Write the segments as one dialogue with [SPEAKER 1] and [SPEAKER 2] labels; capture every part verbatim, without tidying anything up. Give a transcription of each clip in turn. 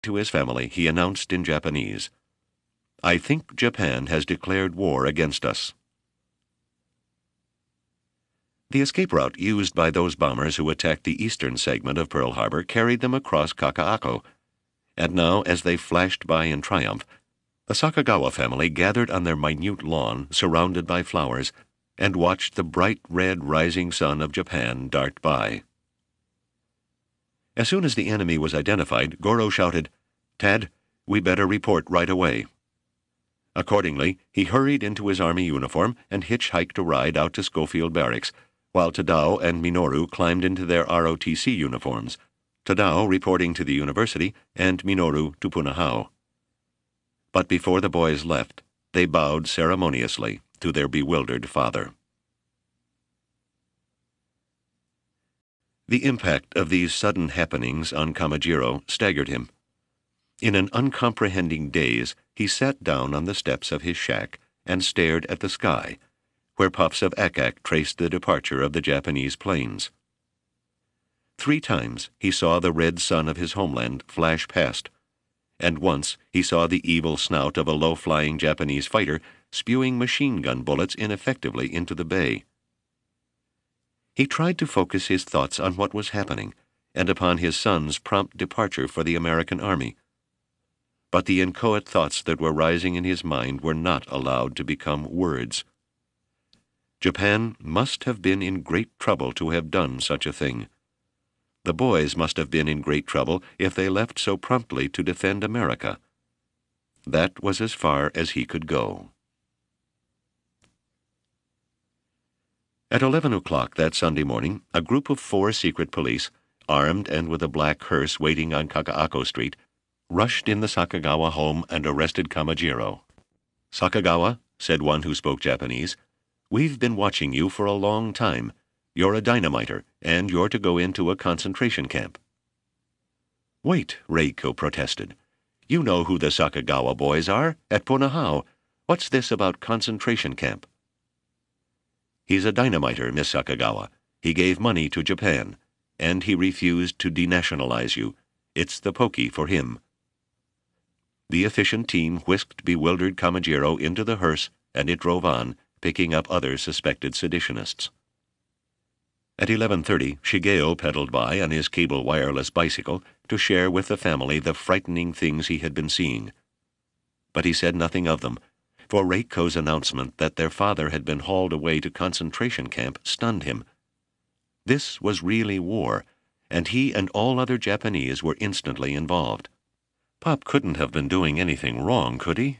[SPEAKER 1] to his family, he announced in Japanese, "I think Japan has declared war against us." The escape route used by those bombers who attacked the eastern segment of Pearl Harbor carried them across Kakaako, and now, as they flashed by in triumph, the Sakagawa family gathered on their minute lawn, surrounded by flowers, and watched the bright red rising sun of Japan dart by. As soon as the enemy was identified, Goro shouted, "Tad, we better report right away." Accordingly, he hurried into his army uniform and hitchhiked a ride out to Schofield Barracks, while Tadao and Minoru climbed into their R O T C uniforms, Tadao reporting to the university and Minoru to Punahou. But before the boys left, they bowed ceremoniously to their bewildered father. The impact of these sudden happenings on Kamajiro staggered him. In an uncomprehending daze, he sat down on the steps of his shack and stared at the sky, where puffs of ack-ack traced the departure of the Japanese planes. Three times he saw the red sun of his homeland flash past, and once he saw the evil snout of a low-flying Japanese fighter spewing machine gun bullets ineffectively into the bay. He tried to focus his thoughts on what was happening and upon his son's prompt departure for the American Army. But the inchoate thoughts that were rising in his mind were not allowed to become words. Japan must have been in great trouble to have done such a thing. The boys must have been in great trouble if they left so promptly to defend America. That was as far as he could go. At eleven o'clock that Sunday morning, a group of four secret police, armed and with a black hearse waiting on Kakaako Street, rushed in the Sakagawa home and arrested Kamajiro. "Sakagawa," said one who spoke Japanese, "we've been watching you for a long time. You're a dynamiter, and you're to go into a concentration camp." "Wait," Reiko protested. "You know who the Sakagawa boys are, at Punahou. What's this about concentration camp?" "He's a dynamiter, Miss Sakagawa. He gave money to Japan, and he refused to denationalize you. It's the pokey for him." The efficient team whisked bewildered Kamajiro into the hearse, and it drove on, picking up other suspected seditionists. At eleven thirty, Shigeo pedaled by on his cable wireless bicycle to share with the family the frightening things he had been seeing. But he said nothing of them, for Reiko's announcement that their father had been hauled away to concentration camp stunned him. This was really war, and he and all other Japanese were instantly involved. Pop couldn't have been doing anything wrong, could he?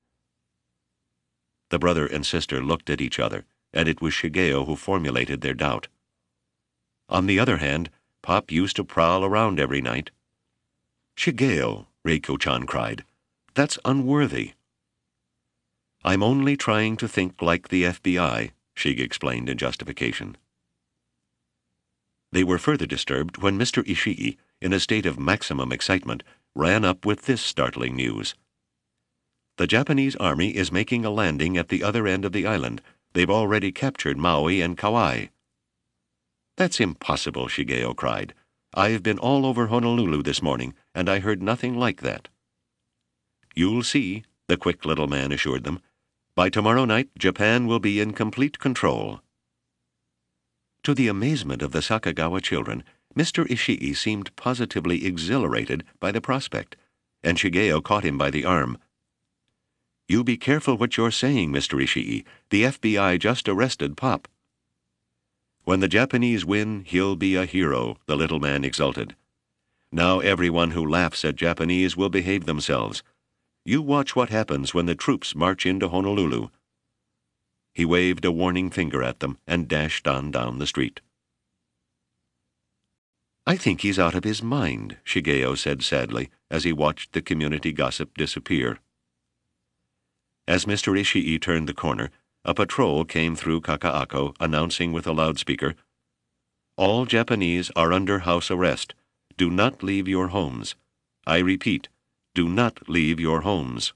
[SPEAKER 1] The brother and sister looked at each other, and it was Shigeo who formulated their doubt. On the other hand, Pop used to prowl around every night. "Shigeo," Reiko-chan cried, "that's unworthy." "I'm only trying to think like the F B I, Shig explained in justification. They were further disturbed when Mister Ishii, in a state of maximum excitement, ran up with this startling news. "The Japanese army is making a landing at the other end of the island. They've already captured Maui and Kauai." "That's impossible," Shigeo cried. "I've been all over Honolulu this morning, and I heard nothing like that." "You'll see," the quick little man assured them. "By tomorrow night, Japan will be in complete control." To the amazement of the Sakagawa children, Mister Ishii seemed positively exhilarated by the prospect, and Shigeo caught him by the arm. "You be careful what you're saying, Mister Ishii. The F B I just arrested Pop." "When the Japanese win, he'll be a hero," the little man exulted. "Now everyone who laughs at Japanese will behave themselves. You watch what happens when the troops march into Honolulu." He waved a warning finger at them and dashed on down the street. "I think he's out of his mind," Shigeo said sadly as he watched the community gossip disappear. As Mister Ishii turned the corner, a patrol came through Kakaako announcing with a loudspeaker, "All Japanese are under house arrest. Do not leave your homes. I repeat, do not leave your homes."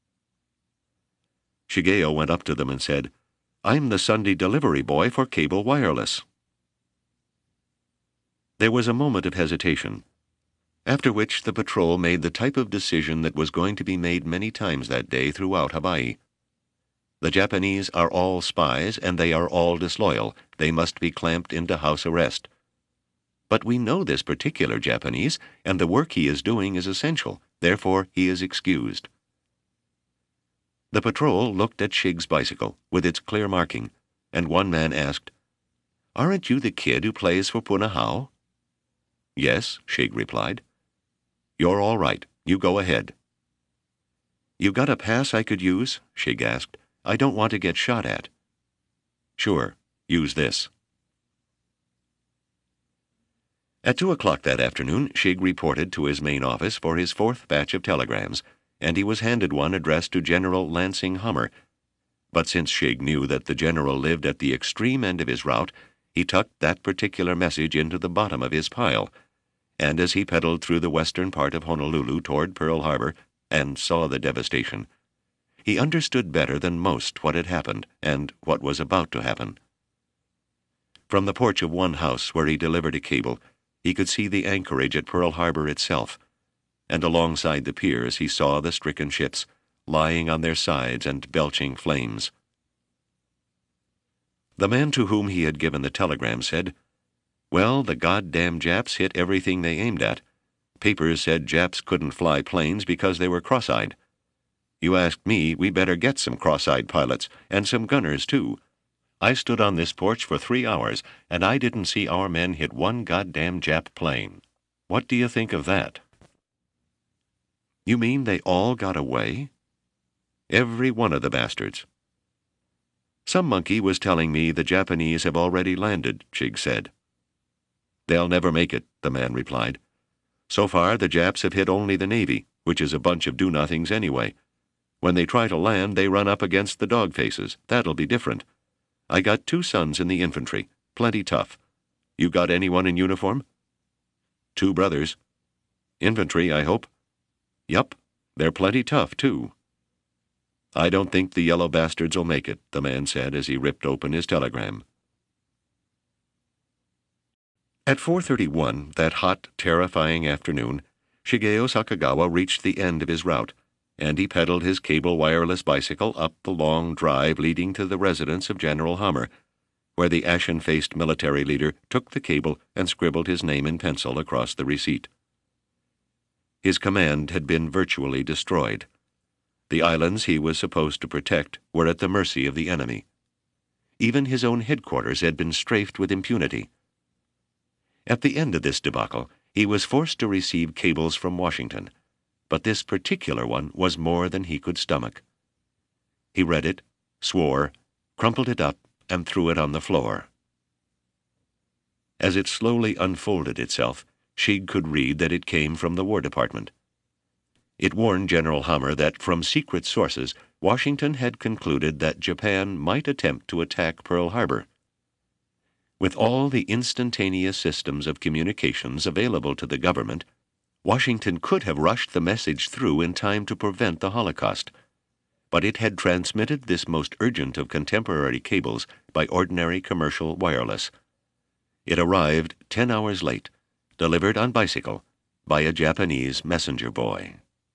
[SPEAKER 1] Shigeo went up to them and said, "I'm the Sunday delivery boy for Cable Wireless." There was a moment of hesitation. After which the patrol made the type of decision that was going to be made many times that day throughout Hawaii. The Japanese are all spies, and they are all disloyal. They must be clamped into house arrest. But we know this particular Japanese, and the work he is doing is essential. Therefore, he is excused. The patrol looked at Shig's bicycle, with its clear marking, and one man asked, "Aren't you the kid who plays for Punahou?" "Yes," Shig replied. "You're all right. You go ahead." "You got a pass I could use?" Shig asked. "I don't want to get shot at." "Sure. Use this." At two o'clock that afternoon, Shig reported to his main office for his fourth batch of telegrams, and he was handed one addressed to General Lansing Hummer. But since Shig knew that the general lived at the extreme end of his route, he tucked that particular message into the bottom of his pile, and as he pedaled through the western part of Honolulu toward Pearl Harbor and saw the devastation, he understood better than most what had happened and what was about to happen. From the porch of one house where he delivered a cable, he could see the anchorage at Pearl Harbor itself, and alongside the piers he saw the stricken ships, lying on their sides and belching flames. The man to whom he had given the telegram said, "Well, the goddamn Japs hit everything they aimed at. Papers said Japs couldn't fly planes because they were cross-eyed. You asked me, we better get some cross-eyed pilots, and some gunners, too. I stood on this porch for three hours, and I didn't see our men hit one goddamn Jap plane. What do you think of that?" "You mean they all got away?" "Every one of the bastards." "Some monkey was telling me the Japanese have already landed," Shig said. "They'll never make it," the man replied. "So far the Japs have hit only the Navy, which is a bunch of do-nothings anyway. When they try to land, they run up against the dog-faces. That'll be different. I got two sons in the infantry, plenty tough. You got anyone in uniform?" "Two brothers." "Infantry, I hope?" "Yup. They're plenty tough, too." "I don't think the yellow bastards'll make it," the man said as he ripped open his telegram. At four thirty-one, that hot, terrifying afternoon, Shigeo Sakagawa reached the end of his route, and he pedaled his cable wireless bicycle up the long drive leading to the residence of General Hummer, where the ashen-faced military leader took the cable and scribbled his name in pencil across the receipt. His command had been virtually destroyed. The islands he was supposed to protect were at the mercy of the enemy. Even his own headquarters had been strafed with impunity. At the end of this debacle, he was forced to receive cables from Washington, but this particular one was more than he could stomach. He read it, swore, crumpled it up, and threw it on the floor. As it slowly unfolded itself, Shig could read that it came from the War Department. It warned General Hummer that from secret sources, Washington had concluded that Japan might attempt to attack Pearl Harbor. With all the instantaneous systems of communications available to the government, Washington could have rushed the message through in time to prevent the Holocaust, but it had transmitted this most urgent of contemporary cables by ordinary commercial wireless. It arrived ten hours late, delivered on bicycle by a Japanese messenger boy.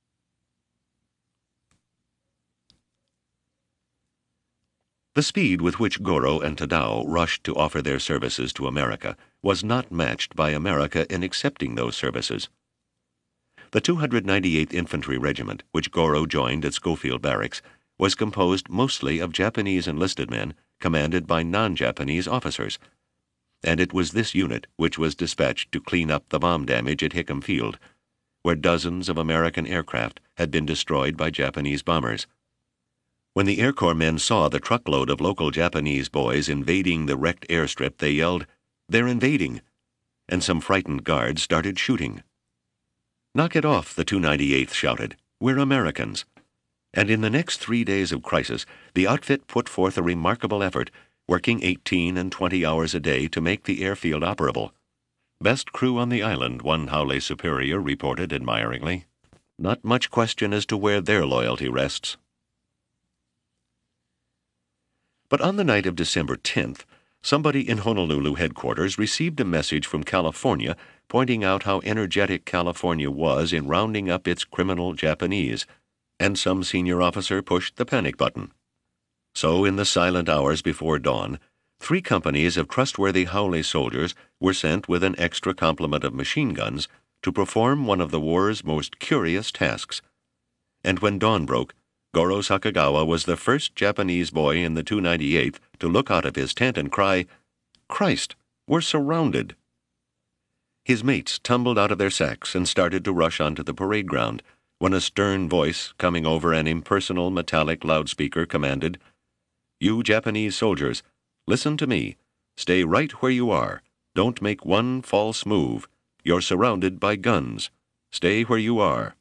[SPEAKER 1] The speed with which Goro and Tadao rushed to offer their services to America was not matched by America in accepting those services. The two hundred ninety-eighth Infantry Regiment, which Goro joined at Schofield Barracks, was composed mostly of Japanese enlisted men commanded by non-Japanese officers, and it was this unit which was dispatched to clean up the bomb damage at Hickam Field, where dozens of American aircraft had been destroyed by Japanese bombers. When the Air Corps men saw the truckload of local Japanese boys invading the wrecked airstrip, they yelled, "They're invading!" and some frightened guards started shooting. "Knock it off," the two ninety-eighth shouted. "We're Americans." And in the next three days of crisis, the outfit put forth a remarkable effort, working eighteen and twenty hours a day to make the airfield operable. "Best crew on the island," one Haole superior reported admiringly. "Not much question as to where their loyalty rests." But on the night of December tenth, Somebody in Honolulu headquarters received a message from California pointing out how energetic California was in rounding up its criminal Japanese, and some senior officer pushed the panic button. So, in the silent hours before dawn, three companies of trustworthy Haole soldiers were sent with an extra complement of machine guns to perform one of the war's most curious tasks. And when dawn broke, Goro Sakagawa was the first Japanese boy in the two ninety-eighth to look out of his tent and cry, "Christ, we're surrounded!" His mates tumbled out of their sacks and started to rush onto the parade ground, when a stern voice, coming over an impersonal metallic loudspeaker, commanded, "You Japanese soldiers, listen to me. Stay right where you are. Don't make one false move. You're surrounded by guns. Stay where you are."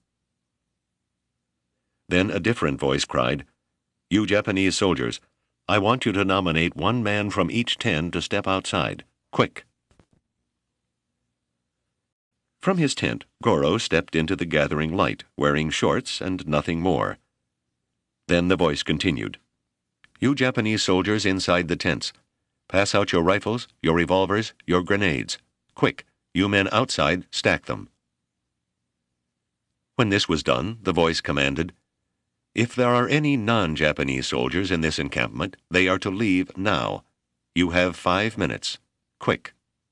[SPEAKER 1] Then a different voice cried, "You Japanese soldiers, I want you to nominate one man from each ten to step outside. Quick!" From his tent, Goro stepped into the gathering light, wearing shorts and nothing more. Then the voice continued, "You Japanese soldiers inside the tents, pass out your rifles, your revolvers, your grenades. Quick, you men outside, stack them." When this was done, the voice commanded, "If there are any non-Japanese soldiers in this encampment, they are to leave now. You have five minutes. Quick."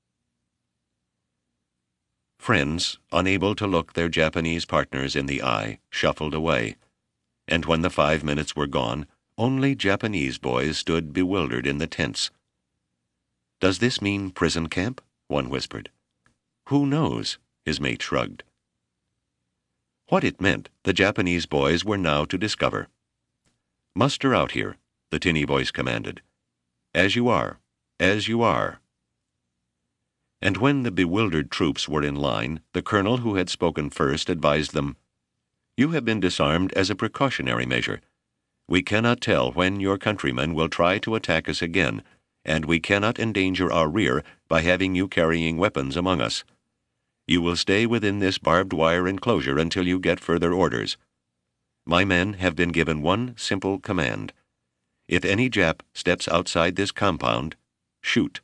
[SPEAKER 1] Friends, unable to look their Japanese partners in the eye, shuffled away. And when the five minutes were gone, only Japanese boys stood bewildered in the tents. "Does this mean prison camp?" one whispered. "Who knows?" his mate shrugged. What it meant, the Japanese boys were now to discover. "Muster out here," the tinny voice commanded. "As you are, as you are." And when the bewildered troops were in line, the colonel who had spoken first advised them, "You have been disarmed as a precautionary measure. We cannot tell when your countrymen will try to attack us again, and we cannot endanger our rear by having you carrying weapons among us. You will stay within this barbed wire enclosure until you get further orders. My men have been given one simple command. If any Jap steps outside this compound, shoot."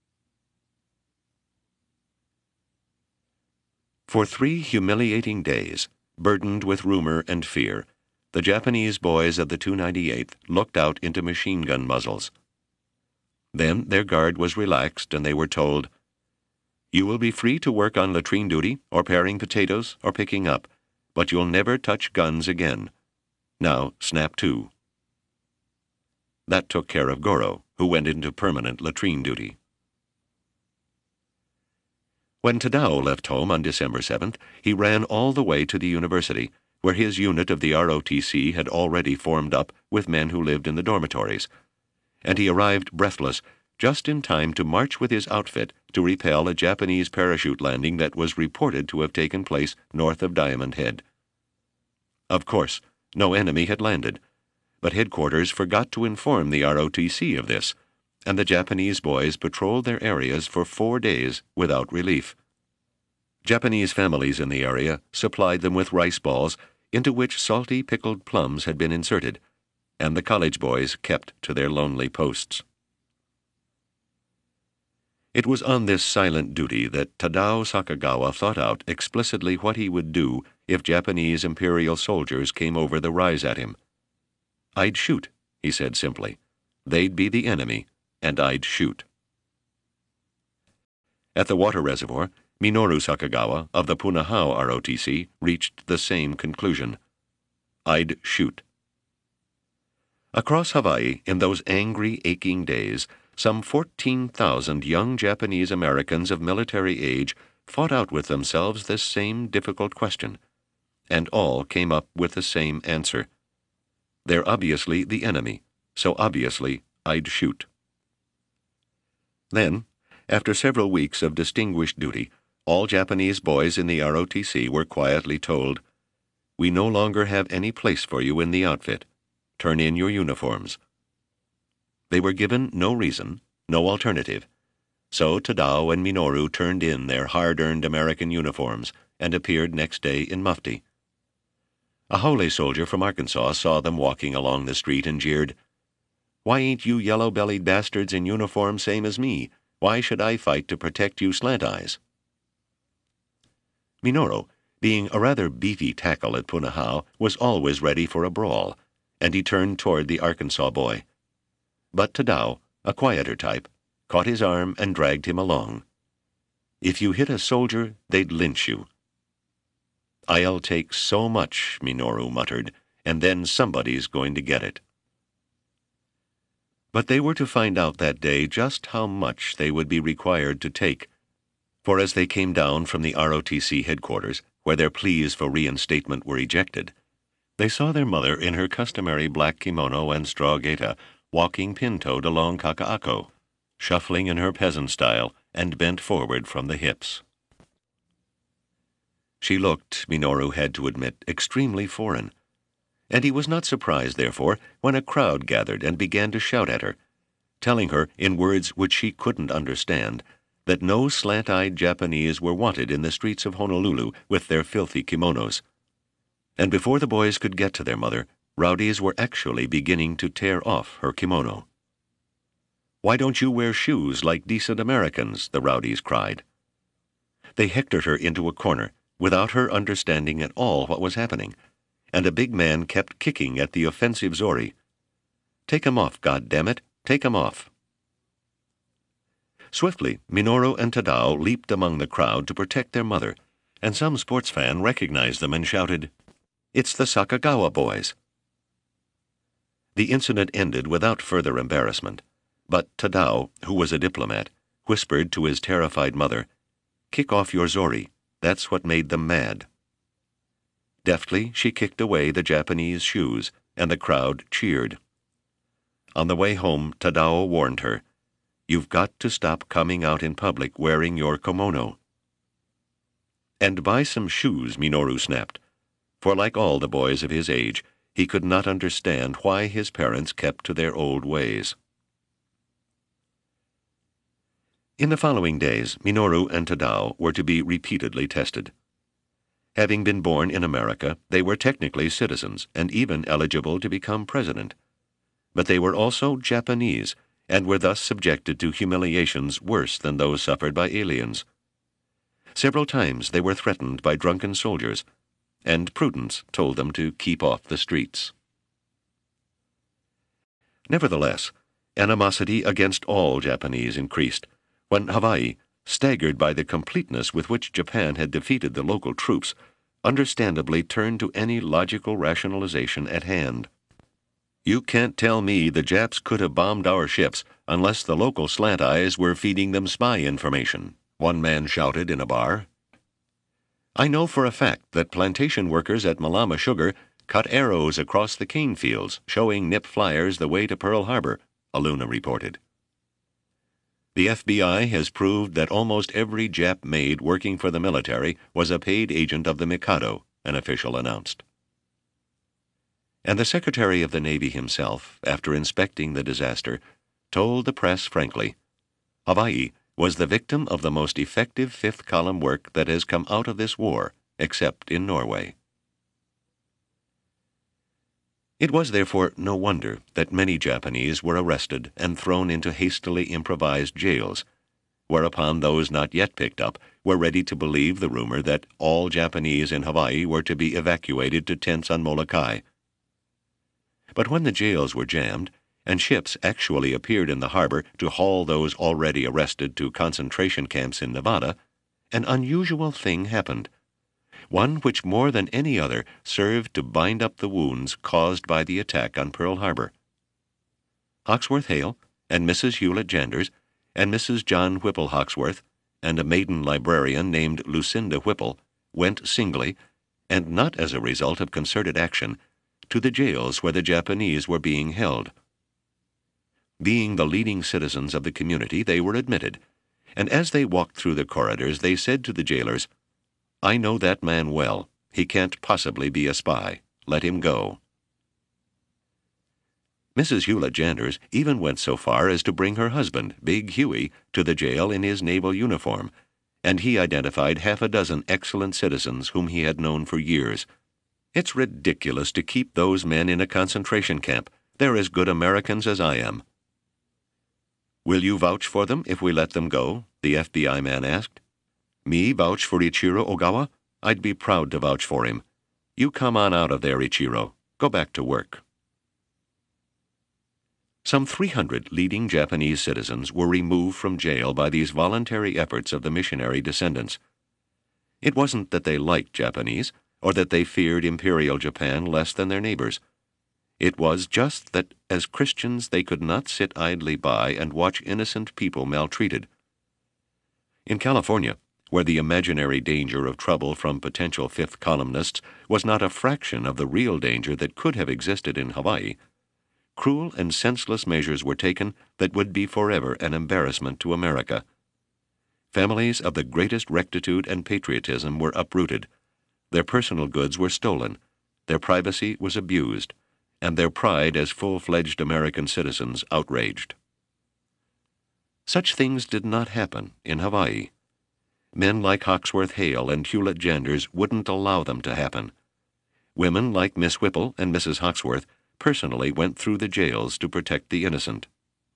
[SPEAKER 1] For three humiliating days, burdened with rumor and fear, the Japanese boys of the two ninety-eighth looked out into machine gun muzzles. Then their guard was relaxed and they were told, "You will be free to work on latrine duty, or paring potatoes, or picking up, but you'll never touch guns again. Now snap to." That took care of Goro, who went into permanent latrine duty. When Tadao left home on December seventh, he ran all the way to the university, where his unit of the R O T C had already formed up with men who lived in the dormitories, and he arrived breathless, just in time to march with his outfit to repel a Japanese parachute landing that was reported to have taken place north of Diamond Head. Of course, no enemy had landed, but headquarters forgot to inform the R O T C of this, and the Japanese boys patrolled their areas for four days without relief. Japanese families in the area supplied them with rice balls into which salty pickled plums had been inserted, and the college boys kept to their lonely posts. It was on this silent duty that Tadao Sakagawa thought out explicitly what he would do if Japanese imperial soldiers came over the rise at him. "I'd shoot," he said simply. "They'd be the enemy, and I'd shoot." At the water reservoir, Minoru Sakagawa of the Punahou R O T C reached the same conclusion. "I'd shoot." Across Hawaii, in those angry, aching days, some fourteen thousand young Japanese Americans of military age fought out with themselves this same difficult question, and all came up with the same answer. They're obviously the enemy, so obviously I'd shoot. Then, after several weeks of distinguished duty, all Japanese boys in the R O T C were quietly told, "We no longer have any place for you in the outfit. Turn in your uniforms." They were given no reason, no alternative, so Tadao and Minoru turned in their hard-earned American uniforms and appeared next day in mufti. A Haole soldier from Arkansas saw them walking along the street and jeered, Why ain't you yellow-bellied bastards in uniform same as me? Why should I fight to protect you slant-eyes? Minoru, being a rather beefy tackle at Punahou, was always ready for a brawl, and he turned toward the Arkansas boy. But Tadao, a quieter type, caught his arm and dragged him along. If you hit a soldier, they'd lynch you. I'll take so much, Minoru muttered, and then somebody's going to get it. But they were to find out that day just how much they would be required to take, for as they came down from the R O T C headquarters, where their pleas for reinstatement were ejected, they saw their mother in her customary black kimono and straw gaita, walking pin-toed along Kakaako, shuffling in her peasant style and bent forward from the hips. She looked, Minoru had to admit, extremely foreign, and he was not surprised, therefore, when a crowd gathered and began to shout at her, telling her, in words which she couldn't understand, that no slant-eyed Japanese were wanted in the streets of Honolulu with their filthy kimonos. And before the boys could get to their mother, rowdies were actually beginning to tear off her kimono. "Why don't you wear shoes like decent Americans?" the rowdies cried. They hectored her into a corner, without her understanding at all what was happening, and a big man kept kicking at the offensive Zori. "Take 'em off, goddammit! Take 'em off!" Swiftly, Minoru and Tadao leaped among the crowd to protect their mother, and some sports fan recognized them and shouted, "It's the Sakagawa boys!" The incident ended without further embarrassment, but Tadao, who was a diplomat, whispered to his terrified mother, "Kick off your Zori. That's what made them mad." Deftly, she kicked away the Japanese shoes, and the crowd cheered. On the way home, Tadao warned her, "You've got to stop coming out in public wearing your kimono." "And buy some shoes," Minoru snapped, for like all the boys of his age, he could not understand why his parents kept to their old ways. In the following days, Minoru and Tadao were to be repeatedly tested. Having been born in America, they were technically citizens and even eligible to become president. But they were also Japanese, and were thus subjected to humiliations worse than those suffered by aliens. Several times they were threatened by drunken soldiers, and prudence told them to keep off the streets. Nevertheless, animosity against all Japanese increased, when Hawaii, staggered by the completeness with which Japan had defeated the local troops, understandably turned to any logical rationalization at hand. "You can't tell me the Japs could have bombed our ships unless the local slant-eyes were feeding them spy information," one man shouted in a bar. "I know for a fact that plantation workers at Malama Sugar cut arrows across the cane fields, showing Nip flyers the way to Pearl Harbor," Aluna reported. "The F B I has proved that almost every Jap maid working for the military was a paid agent of the Mikado," an official announced. And the Secretary of the Navy himself, after inspecting the disaster, told the press frankly, "Hawaii was the victim of the most effective fifth-column work that has come out of this war, except in Norway." It was therefore no wonder that many Japanese were arrested and thrown into hastily improvised jails, whereupon those not yet picked up were ready to believe the rumor that all Japanese in Hawaii were to be evacuated to tents on Molokai. But when the jails were jammed, and ships actually appeared in the harbor to haul those already arrested to concentration camps in Nevada, an unusual thing happened, one which more than any other served to bind up the wounds caused by the attack on Pearl Harbor. Hawksworth Hale and Missus Hewlett Janders and Missus John Whipple Hawksworth and a maiden librarian named Lucinda Whipple went singly, and not as a result of concerted action, to the jails where the Japanese were being held. Being the leading citizens of the community, they were admitted, and as they walked through the corridors, they said to the jailers, "I know that man well. He can't possibly be a spy. Let him go." Missus Hewlett Janders even went so far as to bring her husband, Big Huey, to the jail in his naval uniform, and he identified half a dozen excellent citizens whom he had known for years. "It's ridiculous to keep those men in a concentration camp. They're as good Americans as I am." "Will you vouch for them if we let them go?" the F B I man asked. "Me vouch for Ichiro Ogawa? I'd be proud to vouch for him. You come on out of there, Ichiro. Go back to work." Some three hundred leading Japanese citizens were removed from jail by these voluntary efforts of the missionary descendants. It wasn't that they liked Japanese, or that they feared Imperial Japan less than their neighbors. It was just that as Christians they could not sit idly by and watch innocent people maltreated. In California, where the imaginary danger of trouble from potential fifth columnists was not a fraction of the real danger that could have existed in Hawaii, cruel and senseless measures were taken that would be forever an embarrassment to America. Families of the greatest rectitude and patriotism were uprooted, their personal goods were stolen, their privacy was abused, and their pride as full-fledged American citizens outraged. Such things did not happen in Hawaii. Men like Hawksworth Hale and Hewlett Janders wouldn't allow them to happen. Women like Miss Whipple and Missus Hawksworth personally went through the jails to protect the innocent.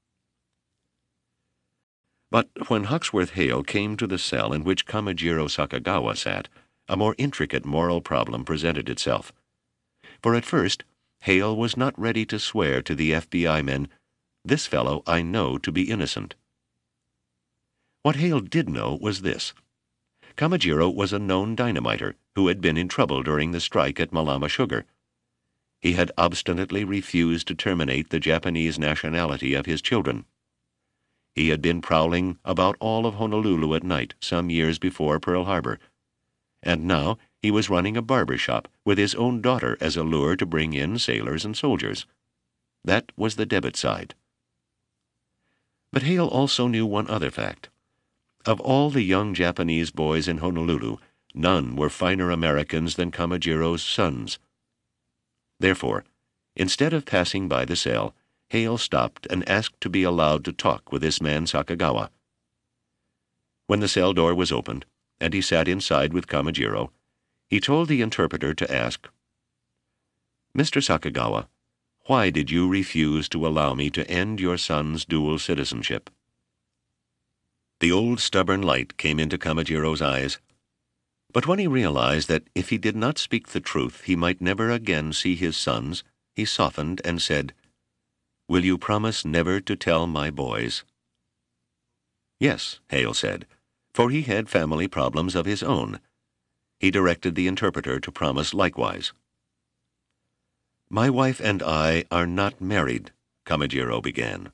[SPEAKER 1] But when Hawksworth Hale came to the cell in which Kamijiro Sakagawa sat, a more intricate moral problem presented itself. For at first, Hale was not ready to swear to the F B I men, "This fellow I know to be innocent." What Hale did know was this. Kamijiro was a known dynamiter who had been in trouble during the strike at Malama Sugar. He had obstinately refused to terminate the Japanese nationality of his children. He had been prowling about all of Honolulu at night some years before Pearl Harbor, and now he was running a barber shop with his own daughter as a lure to bring in sailors and soldiers. That was the debit side. But Hale also knew one other fact. Of all the young Japanese boys in Honolulu, none were finer Americans than Kamijiro's sons. Therefore, instead of passing by the cell, Hale stopped and asked to be allowed to talk with this man Sakagawa. When the cell door was opened, and he sat inside with Kamijiro, he told the interpreter to ask, "Mister Sakagawa, why did you refuse to allow me to end your son's dual citizenship?" The old stubborn light came into Kamijiro's eyes. But when he realized that if he did not speak the truth he might never again see his sons, he softened and said, "Will you promise never to tell my boys?" "Yes," Hale said, for he had family problems of his own. He directed the interpreter to promise likewise. "My wife and I are not married," Kamijiro began.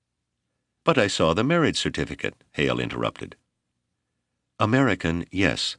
[SPEAKER 1] "But I saw the marriage certificate," Hale interrupted. "American, yes,